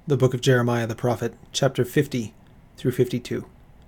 The Book of Jeremiah the Prophet, chapter 50 through 52.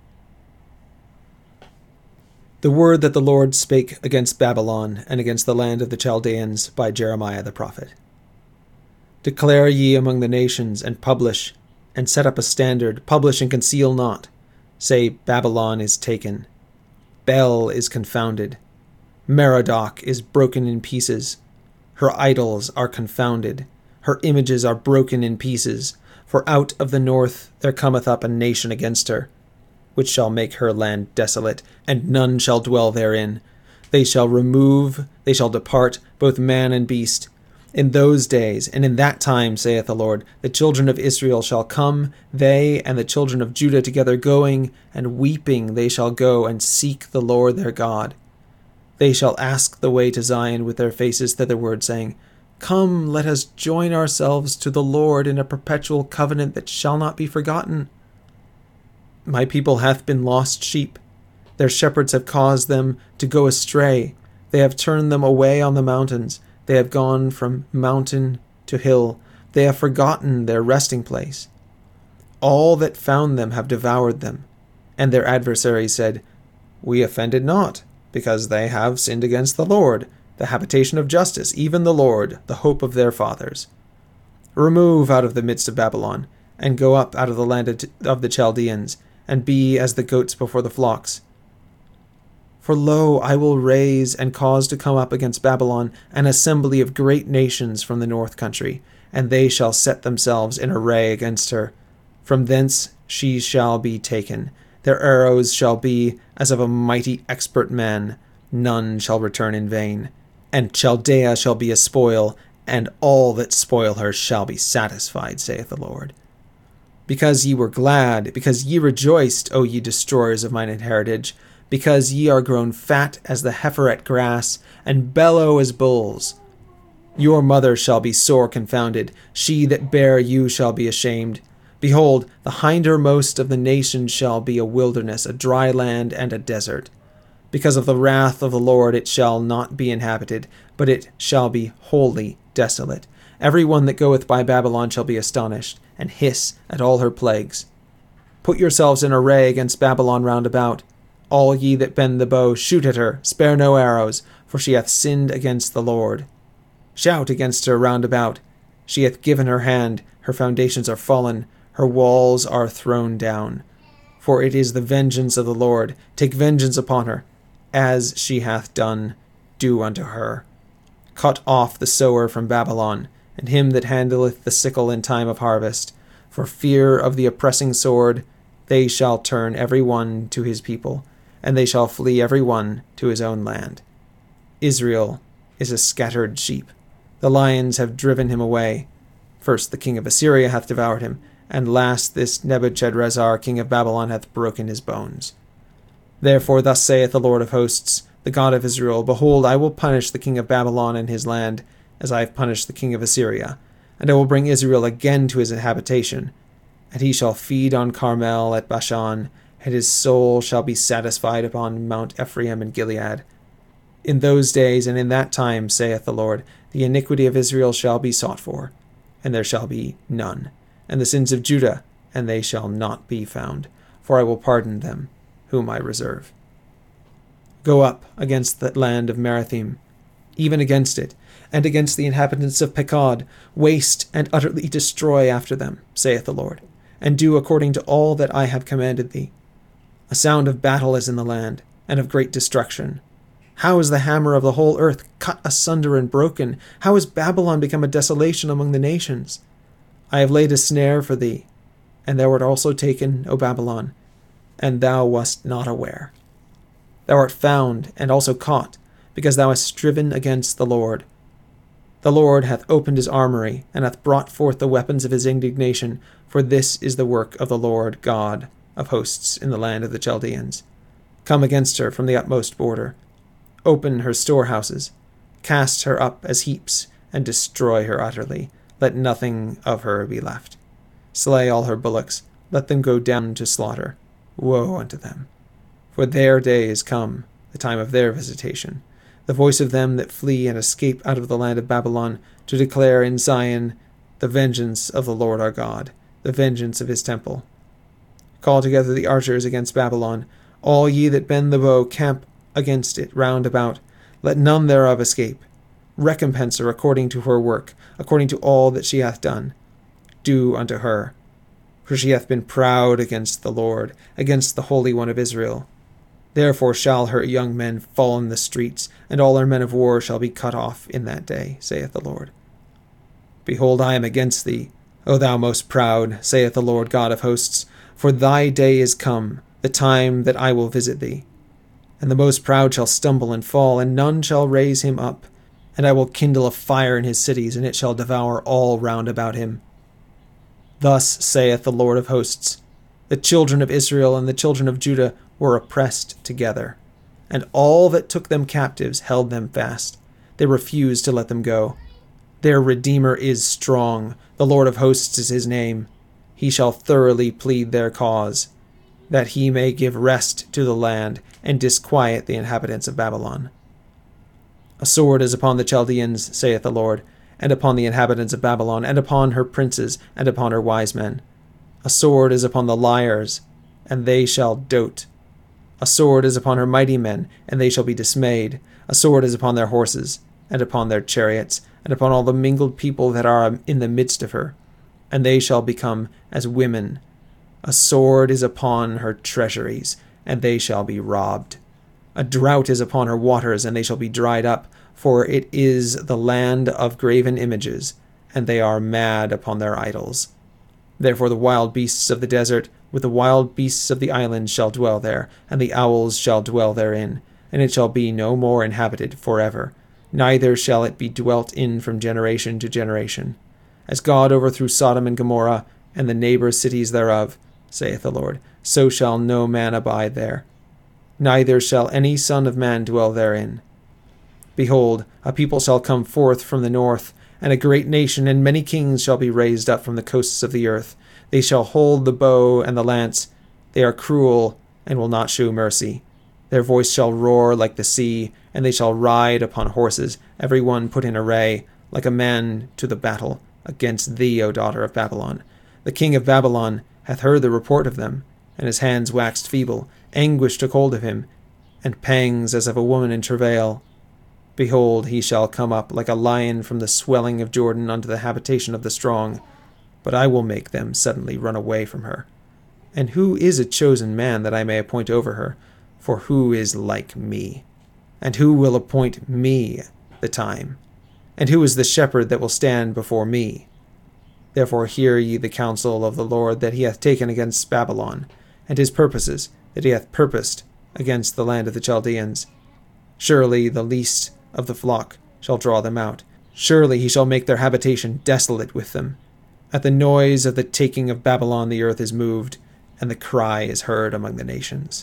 The word that the Lord spake against Babylon and against the land of the Chaldeans by Jeremiah the prophet. Declare ye among the nations, and publish, and set up a standard, publish and conceal not. Say, Babylon is taken, Bel is confounded, Merodach is broken in pieces, her idols are confounded, her images are broken in pieces. For out of the north there cometh up a nation against her, which shall make her land desolate, and none shall dwell therein. They shall remove, they shall depart, both man and beast. In those days, and in that time, saith the Lord, the children of Israel shall come, they and the children of Judah together going, and weeping they shall go and seek the Lord their God. They shall ask the way to Zion with their faces thitherward, saying, Come, let us join ourselves to the Lord in a perpetual covenant that shall not be forgotten. My people hath been lost sheep. Their shepherds have caused them to go astray. They have turned them away on the mountains. They have gone from mountain to hill. They have forgotten their resting place. All that found them have devoured them. And their adversaries said, We offended not, because they have sinned against the Lord, the habitation of justice, even the Lord, the hope of their fathers. Remove out of the midst of Babylon, and go up out of the land of the Chaldeans, and be as the goats before the flocks. For lo, I will raise and cause to come up against Babylon an assembly of great nations from the north country, and they shall set themselves in array against her. From thence she shall be taken. Their arrows shall be as of a mighty expert man. None shall return in vain. And Chaldea shall be a spoil, and all that spoil her shall be satisfied, saith the Lord. Because ye were glad, because ye rejoiced, O ye destroyers of mine heritage, because ye are grown fat as the heifer at grass, and bellow as bulls. Your mother shall be sore confounded, she that bare you shall be ashamed. Behold, the hindermost of the nations shall be a wilderness, a dry land, and a desert. Because of the wrath of the Lord it shall not be inhabited, but it shall be wholly desolate. Every one that goeth by Babylon shall be astonished, and hiss at all her plagues. Put yourselves in array against Babylon round about. All ye that bend the bow, shoot at her, spare no arrows, for she hath sinned against the Lord. Shout against her round about. She hath given her hand, her foundations are fallen, her walls are thrown down. For it is the vengeance of the Lord. Take vengeance upon her. As she hath done, do unto her. Cut off the sower from Babylon, and him that handleth the sickle in time of harvest. For fear of the oppressing sword, they shall turn every one to his people, and they shall flee every one to his own land. Israel is a scattered sheep. The lions have driven him away. First the king of Assyria hath devoured him, and last this Nebuchadrezzar king of Babylon hath broken his bones. Therefore thus saith the Lord of hosts, the God of Israel, Behold, I will punish the king of Babylon and his land, as I have punished the king of Assyria, and I will bring Israel again to his habitation. And he shall feed on Carmel at Bashan, and his soul shall be satisfied upon Mount Ephraim and Gilead. In those days and in that time, saith the Lord, the iniquity of Israel shall be sought for, and there shall be none, and the sins of Judah, and they shall not be found, for I will pardon them, whom I reserve. Go up against the land of Merathim, even against it, and against the inhabitants of Pekod, waste and utterly destroy after them, saith the Lord, and do according to all that I have commanded thee. A sound of battle is in the land, and of great destruction. How is the hammer of the whole earth cut asunder and broken? How is Babylon become a desolation among the nations? I have laid a snare for thee, and thou art also taken, O Babylon, and thou wast not aware. Thou art found, and also caught, because thou hast striven against the Lord. The Lord hath opened his armory, and hath brought forth the weapons of his indignation, for this is the work of the Lord God of hosts in the land of the Chaldeans. Come against her from the utmost border. Open her storehouses. Cast her up as heaps, and destroy her utterly. Let nothing of her be left. Slay all her bullocks. Let them go down to slaughter. Woe unto them! For their day is come, the time of their visitation, the voice of them that flee and escape out of the land of Babylon, to declare in Zion the vengeance of the Lord our God, the vengeance of his temple. Call together the archers against Babylon. All ye that bend the bow, camp against it round about. Let none thereof escape. Recompense her according to her work, according to all that she hath done. Do unto her. For she hath been proud against the Lord, against the Holy One of Israel. Therefore shall her young men fall in the streets, and all her men of war shall be cut off in that day, saith the Lord. Behold, I am against thee, O thou most proud, saith the Lord God of hosts, for thy day is come, the time that I will visit thee. And the most proud shall stumble and fall, and none shall raise him up. And I will kindle a fire in his cities, and it shall devour all round about him. Thus saith the Lord of hosts, the children of Israel and the children of Judah were oppressed together, and all that took them captives held them fast. They refused to let them go. Their Redeemer is strong, the Lord of hosts is his name. He shall thoroughly plead their cause, that he may give rest to the land, and disquiet the inhabitants of Babylon. A sword is upon the Chaldeans, saith the Lord, and upon the inhabitants of Babylon, and upon her princes, and upon her wise men. A sword is upon the liars, and they shall dote. A sword is upon her mighty men, and they shall be dismayed. A sword is upon their horses, and upon their chariots, and upon all the mingled people that are in the midst of her, and they shall become as women. A sword is upon her treasuries, and they shall be robbed. A drought is upon her waters, and they shall be dried up, for it is the land of graven images, and they are mad upon their idols. Therefore the wild beasts of the desert with the wild beasts of the islands shall dwell there, and the owls shall dwell therein, and it shall be no more inhabited forever, neither shall it be dwelt in from generation to generation. As God overthrew Sodom and Gomorrah, and the neighbor cities thereof, saith the Lord, so shall no man abide there, neither shall any son of man dwell therein. Behold, a people shall come forth from the north, and a great nation, and many kings shall be raised up from the coasts of the earth. They shall hold the bow and the lance. They are cruel, and will not shew mercy. Their voice shall roar like the sea, and they shall ride upon horses, every one put in array, like a man to the battle, against thee, O daughter of Babylon. The king of Babylon hath heard the report of them, and his hands waxed feeble. Anguish took hold of him, and pangs as of a woman in travail. Behold, he shall come up like a lion from the swelling of Jordan unto the habitation of the strong. But I will make them suddenly run away from her. And who is a chosen man that I may appoint over her? For who is like me? And who will appoint me the time? And who is the shepherd that will stand before me? Therefore hear ye the counsel of the Lord that he hath taken against Babylon, and his purposes that he hath purposed against the land of the Chaldeans. Surely the least of the flock shall draw them out. Surely he shall make their habitation desolate with them. At the noise of the taking of Babylon the earth is moved, and the cry is heard among the nations.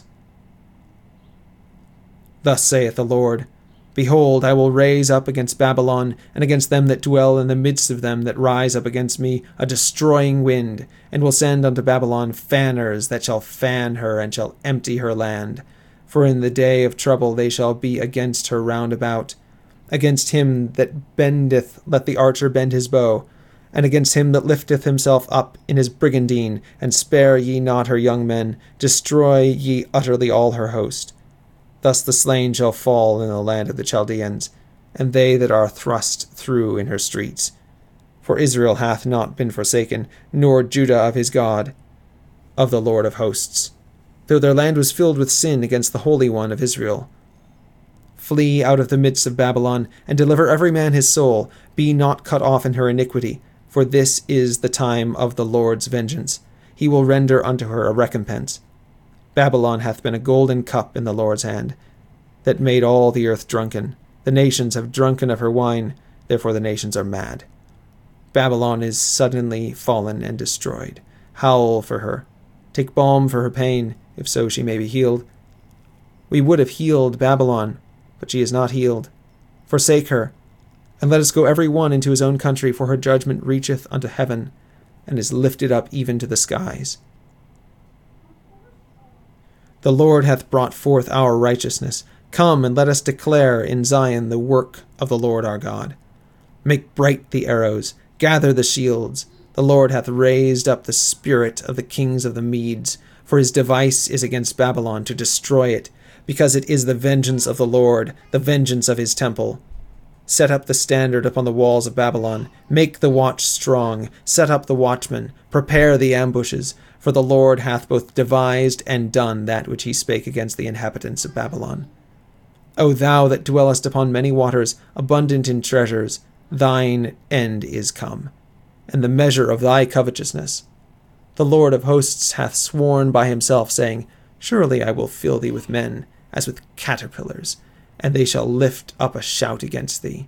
Thus saith the Lord, Behold, I will raise up against Babylon, and against them that dwell in the midst of them that rise up against me, a destroying wind, and will send unto Babylon fanners that shall fan her, and shall empty her land. For in the day of trouble they shall be against her round about. Against him that bendeth let the archer bend his bow, and against him that lifteth himself up in his brigandine, and spare ye not her young men, destroy ye utterly all her host. Thus the slain shall fall in the land of the Chaldeans, and they that are thrust through in her streets. For Israel hath not been forsaken, nor Judah of his God, of the Lord of hosts, though their land was filled with sin against the Holy One of Israel. Flee out of the midst of Babylon, and deliver every man his soul. Be not cut off in her iniquity, for this is the time of the Lord's vengeance. He will render unto her a recompense. Babylon hath been a golden cup in the Lord's hand, that made all the earth drunken. The nations have drunken of her wine, therefore the nations are mad. Babylon is suddenly fallen and destroyed. Howl for her. Take balm for her pain, if so she may be healed. We would have healed Babylon, but she is not healed. Forsake her, and let us go every one into his own country, for her judgment reacheth unto heaven, and is lifted up even to the skies. The Lord hath brought forth our righteousness. Come, and let us declare in Zion the work of the Lord our God. Make bright the arrows, gather the shields. The Lord hath raised up the spirit of the kings of the Medes, for his device is against Babylon to destroy it, because it is the vengeance of the Lord, the vengeance of his temple. Set up the standard upon the walls of Babylon, make the watch strong, set up the watchmen, prepare the ambushes, for the Lord hath both devised and done that which he spake against the inhabitants of Babylon. O thou that dwellest upon many waters, abundant in treasures, thine end is come, and the measure of thy covetousness. The Lord of hosts hath sworn by himself, saying, Surely I will fill thee with men, as with caterpillars, and they shall lift up a shout against thee.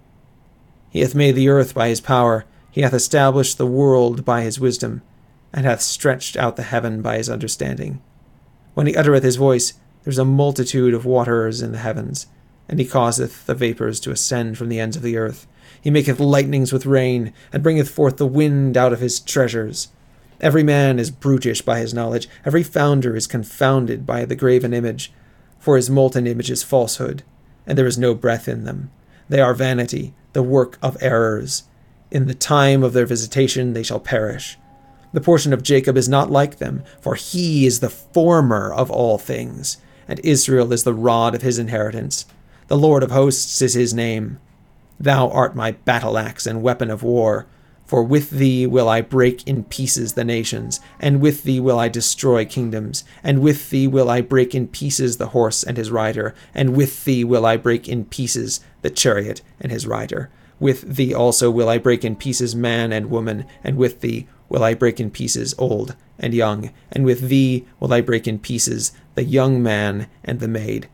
He hath made the earth by his power, he hath established the world by his wisdom, and hath stretched out the heaven by his understanding. When he uttereth his voice, there is a multitude of waters in the heavens, and he causeth the vapours to ascend from the ends of the earth. He maketh lightnings with rain, and bringeth forth the wind out of his treasures. Every man is brutish by his knowledge, every founder is confounded by the graven image, for his molten image is falsehood, and there is no breath in them. They are vanity, the work of errors. In the time of their visitation they shall perish. The portion of Jacob is not like them, for he is the former of all things, and Israel is the rod of his inheritance. The Lord of hosts is his name. Thou art my battle-axe and weapon of war, for with thee will I break in pieces the nations, and with thee will I destroy kingdoms, and with thee will I break in pieces the horse and his rider, and with thee will I break in pieces the chariot and his rider. With thee also will I break in pieces man and woman, and with thee will I break in pieces old and young, and with thee will I break in pieces the young man and the maid.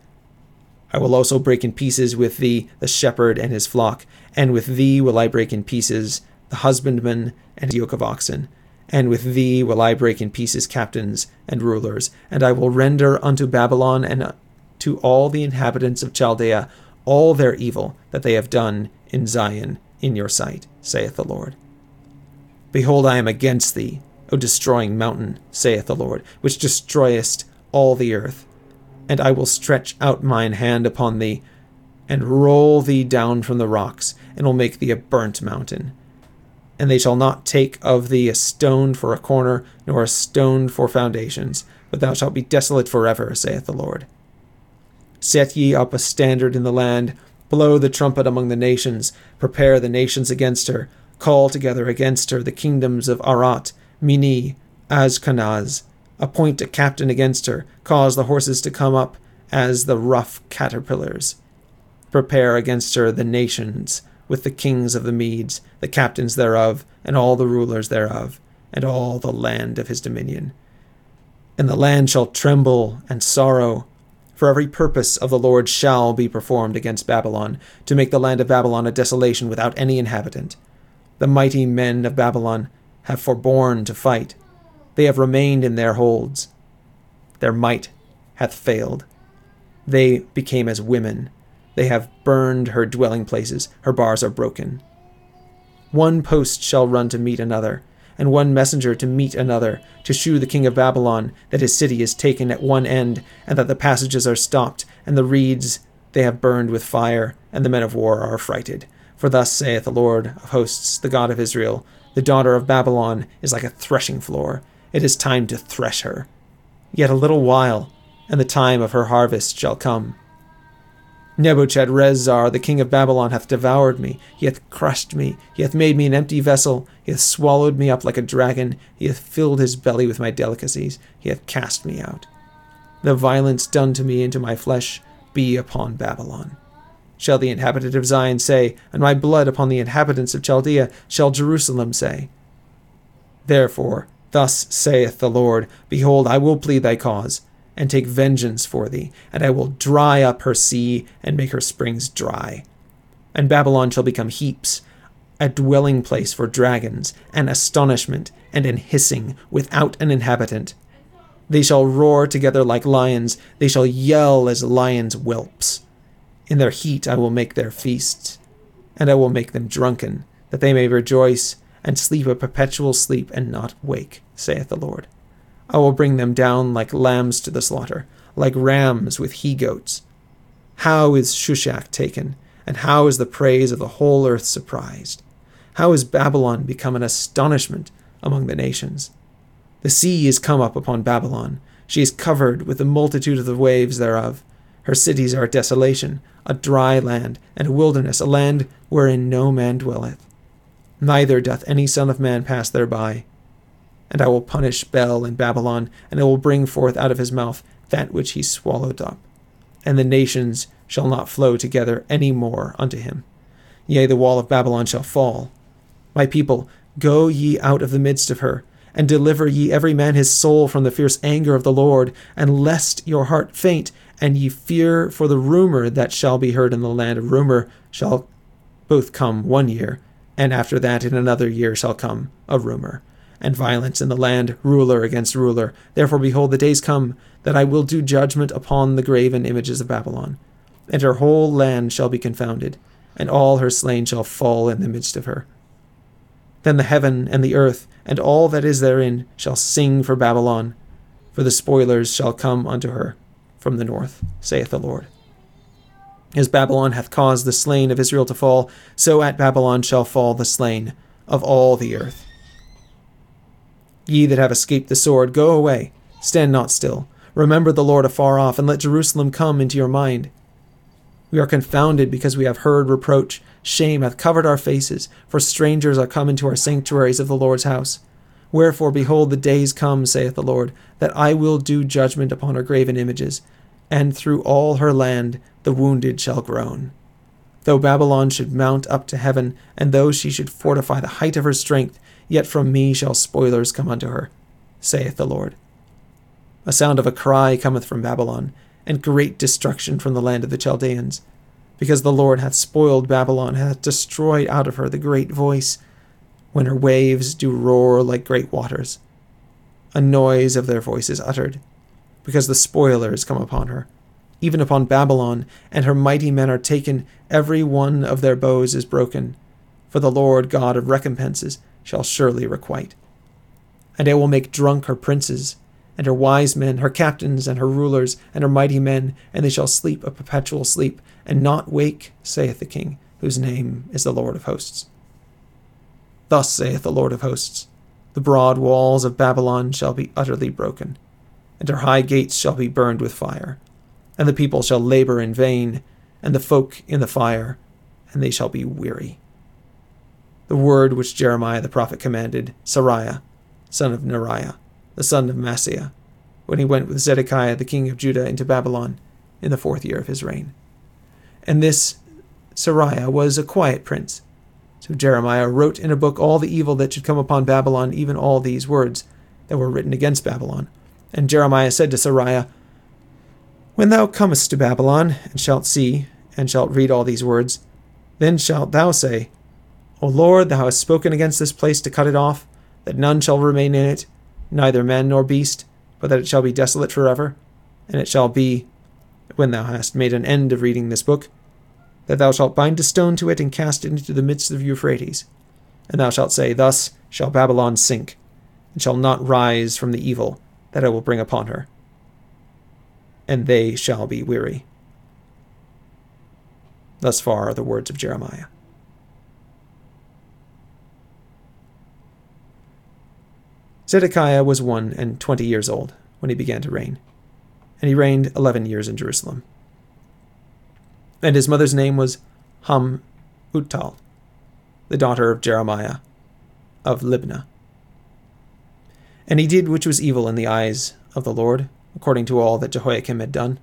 I will also break in pieces with thee the shepherd and his flock, and with thee will I break in pieces the husbandman and yoke of oxen, and with thee will I break in pieces captains and rulers, and I will render unto Babylon and to all the inhabitants of Chaldea all their evil that they have done in Zion in your sight, saith the Lord. Behold, I am against thee, O destroying mountain, saith the Lord, which destroyest all the earth. And I will stretch out mine hand upon thee, and roll thee down from the rocks, and will make thee a burnt mountain. And they shall not take of thee a stone for a corner, nor a stone for foundations, but thou shalt be desolate forever, saith the Lord. Set ye up a standard in the land, blow the trumpet among the nations, prepare the nations against her, call together against her the kingdoms of Arat, Mini, Ashkenaz, appoint a captain against her, cause the horses to come up as the rough caterpillars. Prepare against her the nations, with the kings of the Medes, the captains thereof, and all the rulers thereof, and all the land of his dominion. And the land shall tremble and sorrow, for every purpose of the Lord shall be performed against Babylon, to make the land of Babylon a desolation without any inhabitant. The mighty men of Babylon have forborne to fight. They have remained in their holds. Their might hath failed. They became as women. They have burned her dwelling places. Her bars are broken. One post shall run to meet another, and one messenger to meet another, to shew the king of Babylon that his city is taken at one end, and that the passages are stopped, and the reeds they have burned with fire, and the men of war are affrighted. For thus saith the Lord of hosts, the God of Israel, the daughter of Babylon is like a threshing floor. It is time to thresh her. Yet a little while, and the time of her harvest shall come. Nebuchadrezzar, the king of Babylon, hath devoured me. He hath crushed me. He hath made me an empty vessel. He hath swallowed me up like a dragon. He hath filled his belly with my delicacies. He hath cast me out. The violence done to me and to my flesh be upon Babylon. Shall the inhabitant of Zion say, and my blood upon the inhabitants of Chaldea, shall Jerusalem say. Therefore, thus saith the Lord, Behold, I will plead thy cause, and take vengeance for thee, and I will dry up her sea, and make her springs dry. And Babylon shall become heaps, a dwelling place for dragons, an astonishment, and an hissing, without an inhabitant. They shall roar together like lions, they shall yell as lions' whelps. In their heat I will make their feasts, and I will make them drunken, that they may rejoice, and sleep a perpetual sleep, and not wake, saith the Lord. I will bring them down like lambs to the slaughter, like rams with he-goats. How is Shushak taken, and how is the praise of the whole earth surprised? How is Babylon become an astonishment, among the nations. The sea is come up upon Babylon. She is covered with the multitude of the waves thereof. Her cities are a desolation, a dry land, and a wilderness, a land wherein no man dwelleth. Neither doth any son of man pass thereby. And I will punish Bel in Babylon, and I will bring forth out of his mouth that which he swallowed up. And the nations shall not flow together any more unto him. Yea, the wall of Babylon shall fall. My people, go ye out of the midst of her, and deliver ye every man his soul from the fierce anger of the Lord, and lest your heart faint, and ye fear for the rumor that shall be heard in the land. A rumor shall both come 1 year, and after that in another year shall come a rumor, and violence in the land, ruler against ruler. Therefore, behold, the days come that I will do judgment upon the graven images of Babylon, and her whole land shall be confounded, and all her slain shall fall in the midst of her. Then the heaven and the earth and all that is therein shall sing for Babylon, for the spoilers shall come unto her from the north, saith the Lord. As Babylon hath caused the slain of Israel to fall, so at Babylon shall fall the slain of all the earth. Ye that have escaped the sword, go away, stand not still. Remember the Lord afar off, and let Jerusalem come into your mind. We are confounded because we have heard reproach. Shame hath covered our faces, for strangers are come into our sanctuaries of the Lord's house. Wherefore, behold, the days come, saith the Lord, that I will do judgment upon her graven images, and through all her land the wounded shall groan. Though Babylon should mount up to heaven, and though she should fortify the height of her strength, yet from me shall spoilers come unto her, saith the Lord. A sound of a cry cometh from Babylon, and great destruction from the land of the Chaldeans, because the Lord hath spoiled Babylon, hath destroyed out of her the great voice, when her waves do roar like great waters. A noise of their voices uttered, because the spoiler is come upon her, even upon Babylon, and her mighty men are taken, every one of their bows is broken, for the Lord God of recompenses shall surely requite. And I will make drunk her princes, and her wise men, her captains, and her rulers, and her mighty men, and they shall sleep a perpetual sleep, and not wake, saith the King, whose name is the Lord of hosts. Thus saith the Lord of hosts, the broad walls of Babylon shall be utterly broken, and her high gates shall be burned with fire, and the people shall labor in vain, and the folk in the fire, and they shall be weary. The word which Jeremiah the prophet commanded Seraiah, son of Neriah, the son of Maaseiah, when he went with Zedekiah the king of Judah into Babylon in the 4th year of his reign. And this Seraiah was a quiet prince. So Jeremiah wrote in a book all the evil that should come upon Babylon, even all these words that were written against Babylon. And Jeremiah said to Seraiah, When thou comest to Babylon, and shalt see, and shalt read all these words, then shalt thou say, O Lord, thou hast spoken against this place to cut it off, that none shall remain in it, neither man nor beast, but that it shall be desolate forever. And it shall be, when thou hast made an end of reading this book, that thou shalt bind a stone to it and cast it into the midst of Euphrates. And thou shalt say, Thus shall Babylon sink, and shall not rise from the evil that I will bring upon her. And they shall be weary. Thus far are the words of Jeremiah. Zedekiah was 21 years old when he began to reign, and he reigned 11 years in Jerusalem. And his mother's name was Hamuttal, the daughter of Jeremiah of Libnah. And he did which was evil in the eyes of the Lord, according to all that Jehoiakim had done.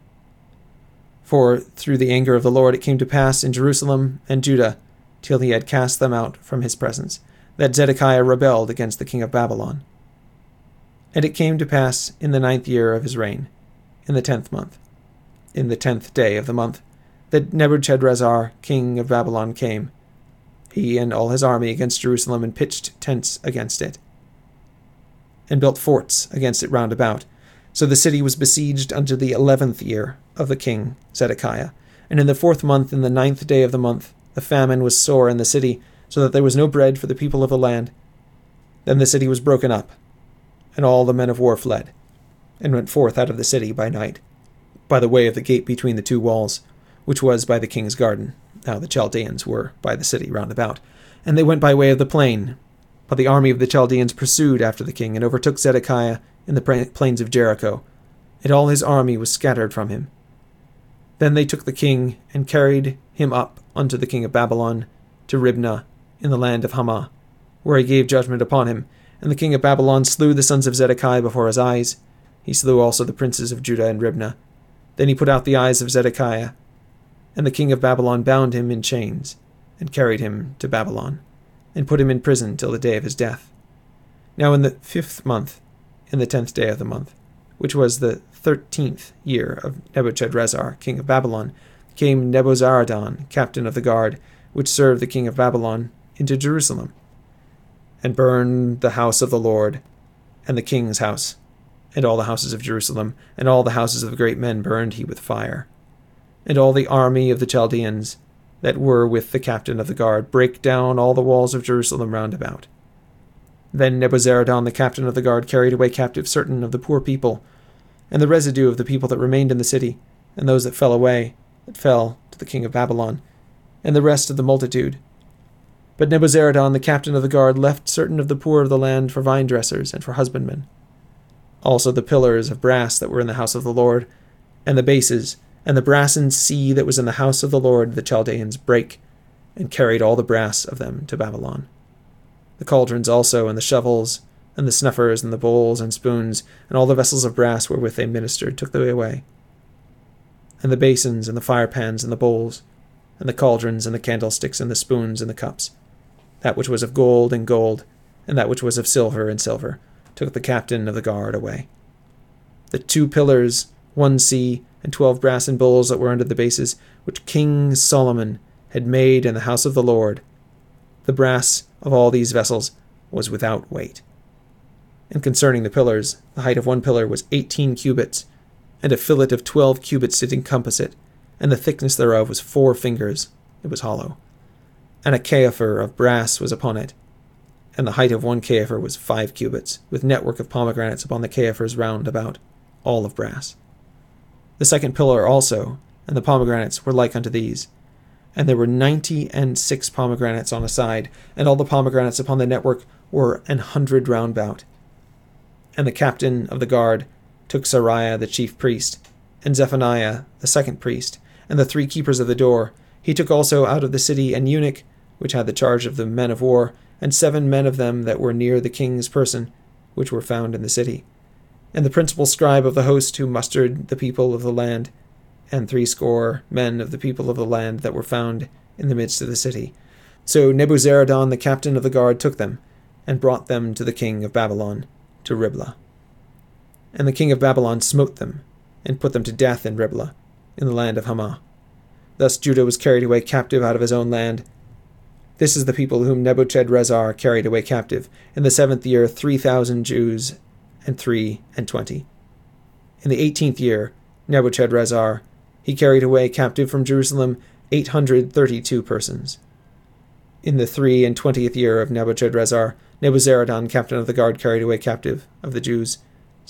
For through the anger of the Lord it came to pass in Jerusalem and Judah, till he had cast them out from his presence, that Zedekiah rebelled against the king of Babylon. And it came to pass in the 9th year of his reign, in the 10th month, in the 10th day of the month, that Nebuchadrezzar, king of Babylon, came, he and all his army, against Jerusalem, and pitched tents against it, and built forts against it round about. So the city was besieged unto the 11th year of the king Zedekiah. And in the 4th month, in the 9th day of the month, the famine was sore in the city, so that there was no bread for the people of the land. Then the city was broken up, and all the men of war fled, and went forth out of the city by night, by the way of the gate between the 2 walls, which was by the king's garden. Now the Chaldeans were by the city round about, and they went by way of the plain, But the army of the Chaldeans pursued after the king, and overtook Zedekiah in the plains of Jericho, and all his army was scattered from him. Then they took the king, and carried him up unto the king of Babylon, to Ribnah, in the land of Hamath, where he gave judgment upon him. And the king of Babylon slew the sons of Zedekiah before his eyes. He slew also the princes of Judah and Ribnah. Then he put out the eyes of Zedekiah, and the king of Babylon bound him in chains, and carried him to Babylon, and put him in prison till the day of his death. Now in the 5th month, in the 10th day of the month, which was the 13th year of Nebuchadrezzar, king of Babylon, came Nebuzaradan, captain of the guard, which served the king of Babylon, into Jerusalem, and burned the house of the Lord, and the king's house, and all the houses of Jerusalem, and all the houses of great men burned he with fire. And all the army of the Chaldeans that were with the captain of the guard brake down all the walls of Jerusalem round about. Then Nebuzaradan the captain of the guard carried away captive certain of the poor people, and the residue of the people that remained in the city, and those that fell away, that fell to the king of Babylon, and the rest of the multitude. But Nebuzaradan the captain of the guard left certain of the poor of the land for vine dressers and for husbandmen. Also the pillars of brass that were in the house of the Lord, and the bases, and the brassen sea that was in the house of the Lord, the Chaldeans brake, and carried all the brass of them to Babylon. The cauldrons also, and the shovels, and the snuffers, and the bowls and spoons, and all the vessels of brass wherewith they ministered, took they away. And the basins, and the firepans, and the bowls, and the cauldrons, and the candlesticks, and the spoons, and the cups, that which was of gold, and gold, and that which was of silver, and silver, took the captain of the guard away. The 2 pillars, 1 sea, and 12 brassen bowls that were under the bases, which King Solomon had made in the house of the Lord, the brass of all these vessels was without weight. And concerning the pillars, the height of one pillar was 18 cubits, and a fillet of 12 cubits did encompass it, and the thickness thereof was 4 fingers, it was hollow. And a caifer of brass was upon it, and the height of one caifer was 5 cubits, with network of pomegranates upon the caifers round about, all of brass. The second pillar also, and the pomegranates were like unto these. And there were 96 pomegranates on a side, and all the pomegranates upon the network were 100 round about. And the captain of the guard took Sariah the chief priest, and Zephaniah the second priest, and the 3 keepers of the door. He took also out of the city an eunuch, which had the charge of the men of war, and 7 men of them that were near the king's person, which were found in the city. And the principal scribe of the host who mustered the people of the land, and 80 men of the people of the land that were found in the midst of the city. So Nebuzaradan the captain of the guard took them, and brought them to the king of Babylon, to Riblah. And the king of Babylon smote them, and put them to death in Riblah, in the land of Hamath. Thus Judah was carried away captive out of his own land. This is the people whom Nebuchadrezzar carried away captive, in the 7th year 3,000 Jews, and 23. In the 18th year, Nebuchadrezzar, he carried away captive from Jerusalem 832 persons. In the 23 year of Nebuchadrezzar, Nebuzaradan, captain of the guard, carried away captive of the Jews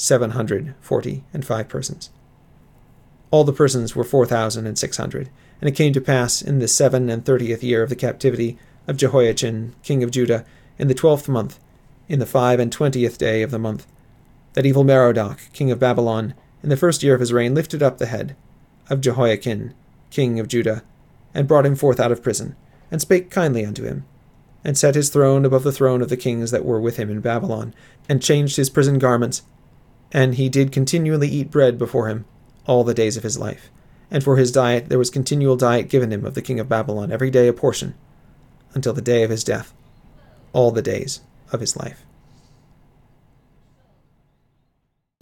745 persons. All the persons were 4,600. And it came to pass in the 37th year of the captivity of Jehoiachin, king of Judah, in the 12th month, in the 25th day of the month, that Evil-Merodach, king of Babylon, in the 1st year of his reign, lifted up the head of Jehoiachin, king of Judah, and brought him forth out of prison, and spake kindly unto him, and set his throne above the throne of the kings that were with him in Babylon, and changed his prison garments, and he did continually eat bread before him all the days of his life. And for his diet there was continual diet given him of the king of Babylon, every day a portion, until the day of his death, all the days of his life.